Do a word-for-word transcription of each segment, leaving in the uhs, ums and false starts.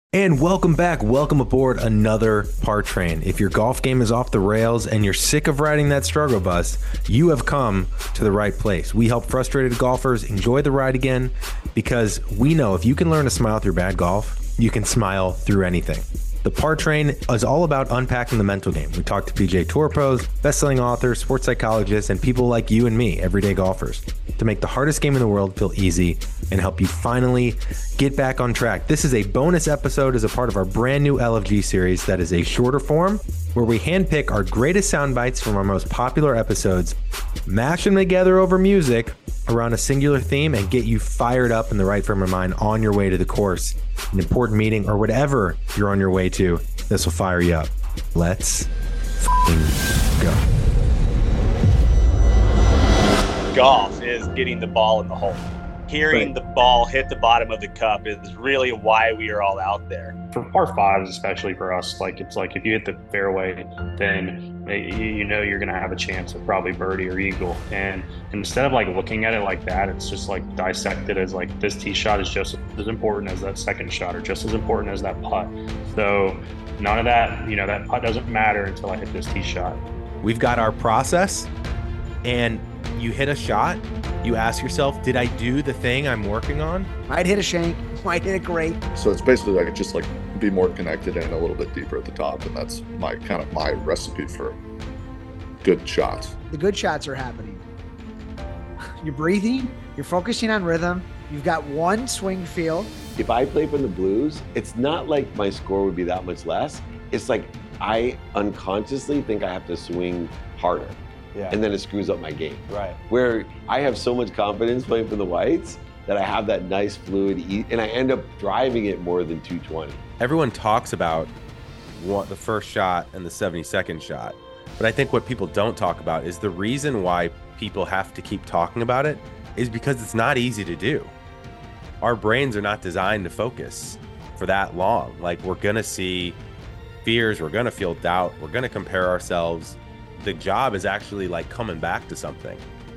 And welcome back. Welcome aboard another Par Train. If your golf game is off the rails and you're sick of riding that struggle bus, you have come to the right place. We help frustrated golfers enjoy the ride again because we know if you can learn to smile through bad golf, you can smile through anything. The Par Train is all about unpacking the mental game. We talk to P G A Tour pros, best-selling authors, sports psychologists, and people like you and me, everyday golfers, to make the hardest game in the world feel easy and help you finally get back on track. This is a bonus episode as a part of our brand new L F G series that is a shorter form where we handpick our greatest sound bites from our most popular episodes, mash them together over music around a singular theme, and get you fired up in the right frame of mind on your way to the course, an important meeting, or whatever you're on your way to. This will fire you up. Let's f***ing go. Golf is getting the ball in the hole. Hearing Right. the ball hit the bottom of the cup is really why we are all out there. For par fives, especially for us, like it's like if you hit the fairway, then you you know you're gonna have a chance of probably birdie or eagle. And instead of like looking at it like that, it's just like dissect it as like this tee shot is just as important as that second shot, or just as important as that putt. So none of that, you know, that putt doesn't matter until I hit this tee shot. We've got our process, and you hit a shot, you ask yourself, did I do the thing I'm working on? Might hit a shank, might hit a great. So it's basically like just like be more connected and a little bit deeper at the top, and that's my kind of my recipe for good shots. The good shots are happening. You're breathing, you're focusing on rhythm, you've got one swing feel. If I play from the blues, it's not like my score would be that much less. It's like I unconsciously think I have to swing harder. Yeah. And then it screws up my game. Right. Where I have so much confidence playing for the whites that I have that nice fluid, e- and I end up driving it more than two twenty. Everyone talks about what the first shot and the seventy-second shot, but I think what people don't talk about is the reason why people have to keep talking about it is because it's not easy to do. Our brains are not designed to focus for that long. Like, we're gonna see fears, we're gonna feel doubt, we're gonna compare ourselves. The job is actually like coming back to something,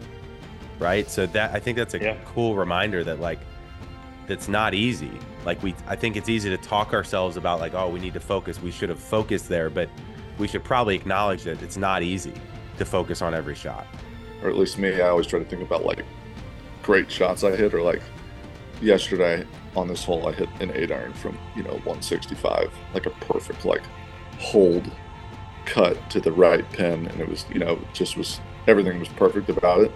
right? So that, I think that's a Yeah. cool reminder that like that's not easy. Like we, I think it's easy to talk ourselves about like, oh, we need to focus. We should have focused there, but we should probably acknowledge that it's not easy to focus on every shot. Or at least me, I always try to think about like great shots I hit, or like yesterday on this hole, I hit an eight iron from, you know, one sixty-five, like a perfect like hold cut to the right pin, and it was, you know, just was, everything was perfect about it.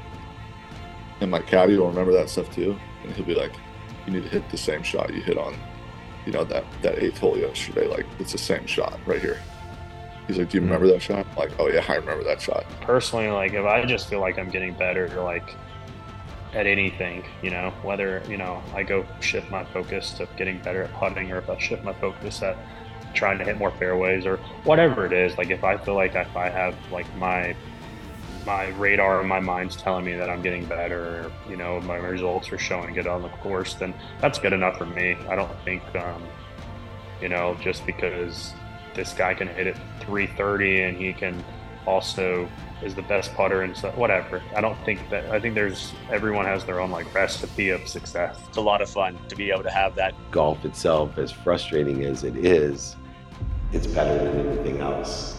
And my caddy will remember that stuff too, and he'll be like, you need to hit the same shot you hit on, you know, that that eighth hole yesterday. Like, it's the same shot right here. He's like, do you remember that shot? I'm like, oh yeah, I remember that shot. Personally, like if I just feel like I'm getting better, like at anything, you know, whether, you know, I go shift my focus to getting better at putting, or if I shift my focus at trying to hit more fairways, or whatever it is, like if I feel like if I have like my my radar and my mind's telling me that I'm getting better, or, you know, my results are showing it on the course, then that's good enough for me. I don't think um you know, just because this guy can hit it three thirty and he can also is the best putter and stuff, whatever. I don't think that, I think there's, everyone has their own like recipe of success. It's a lot of fun to be able to have that. Golf itself, as frustrating as it is, it's better than anything else.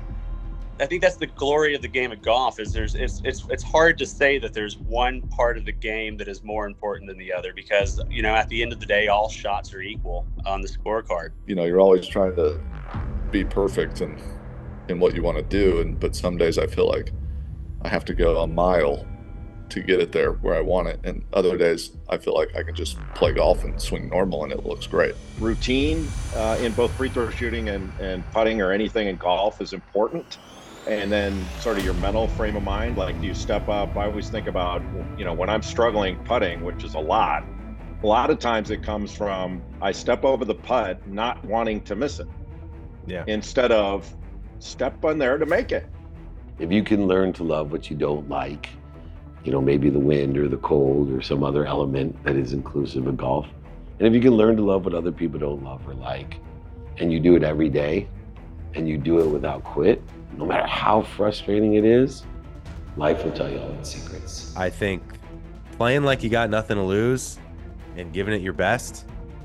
I think that's the glory of the game of golf is there's it's it's it's hard to say that there's one part of the game that is more important than the other, because, you know, at the end of the day, all shots are equal on the scorecard. You know, you're always trying to be perfect and in what you want to do, and but some days I feel like I have to go a mile to get it there where I want it, and other days I feel like I can just play golf and swing normal and it looks great. Routine uh, in both free throw shooting and, and putting or anything in golf is important. And then sort of your mental frame of mind, like, do you step up? I always think about, you know, when I'm struggling putting, which is a lot, a lot of times it comes from I step over the putt not wanting to miss it. Yeah. Instead of step on there to make it. If you can learn to love what you don't like, you know, maybe the wind or the cold or some other element that is inclusive of golf. And if you can learn to love what other people don't love or like, and you do it every day, and you do it without quit, no matter how frustrating it is, life will tell you all its secrets. I think playing like you got nothing to lose and giving it your best,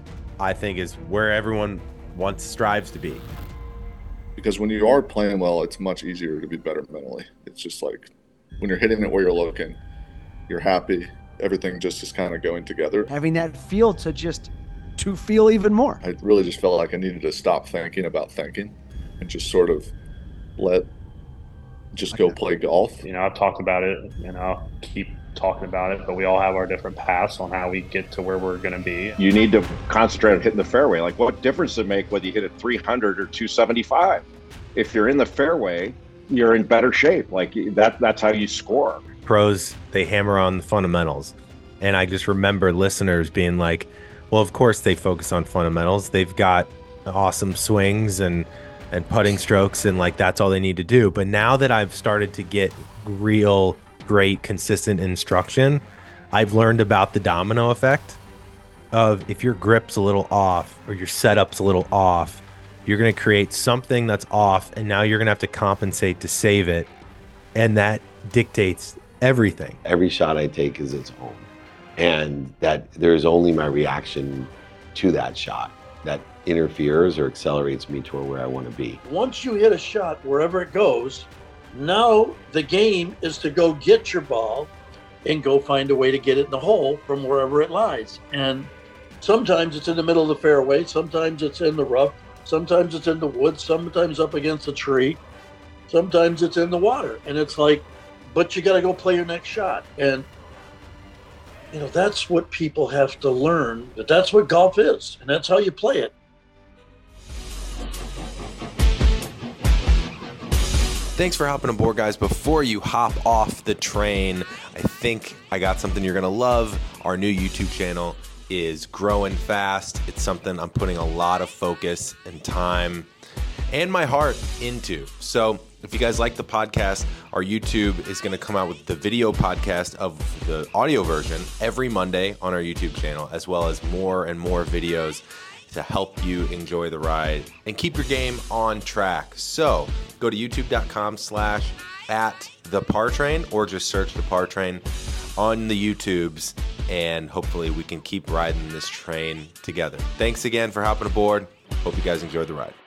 I think is where everyone wants strives to be. Because when you are playing well, it's much easier to be better mentally. It's just like when you're hitting it where you're looking, you're happy, everything just is kind of going together. Having that feel to just to feel even more. I really just felt like I needed to stop thinking about thinking and just sort of let just go play golf. You know, I've talked about it and I'll keep talking about it, but we all have our different paths on how we get to where we're going to be. You need to concentrate on hitting the fairway. Like, what difference does it make whether you hit it three hundred or two seventy-five? If you're in the fairway, you're in better shape. Like that, that's how you score. Pros, they hammer on the fundamentals. And I just remember listeners being like, well, of course they focus on fundamentals. They've got awesome swings and and putting strokes, and like that's all they need to do. But now that I've started to get real great consistent instruction, I've learned about the domino effect of if your grip's a little off or your setup's a little off, you're going to create something that's off, and now you're going to have to compensate to save it, and that dictates everything. Every shot I take is its own, and that there's only my reaction to that shot that interferes or accelerates me toward where I want to be. Once you hit a shot wherever it goes, now the game is to go get your ball and go find a way to get it in the hole from wherever it lies. And sometimes it's in the middle of the fairway, sometimes it's in the rough, sometimes it's in the woods, sometimes up against a tree, sometimes it's in the water. And it's like, but you got to go play your next shot. And you know, that's what people have to learn, that that's what golf is, and that's how you play it. Thanks for hopping aboard, guys. Before you hop off the train, I think I got something you're going to love. Our new YouTube channel is growing fast. It's something I'm putting a lot of focus and time and my heart into. So if you guys like the podcast, our YouTube is going to come out with the video podcast of the audio version every Monday on our YouTube channel, as well as more and more videos to help you enjoy the ride and keep your game on track. So go to youtube.com slash at the Par Train, or just search the Par Train on the YouTubes, and hopefully we can keep riding this train together. Thanks again for hopping aboard. Hope you guys enjoyed the ride.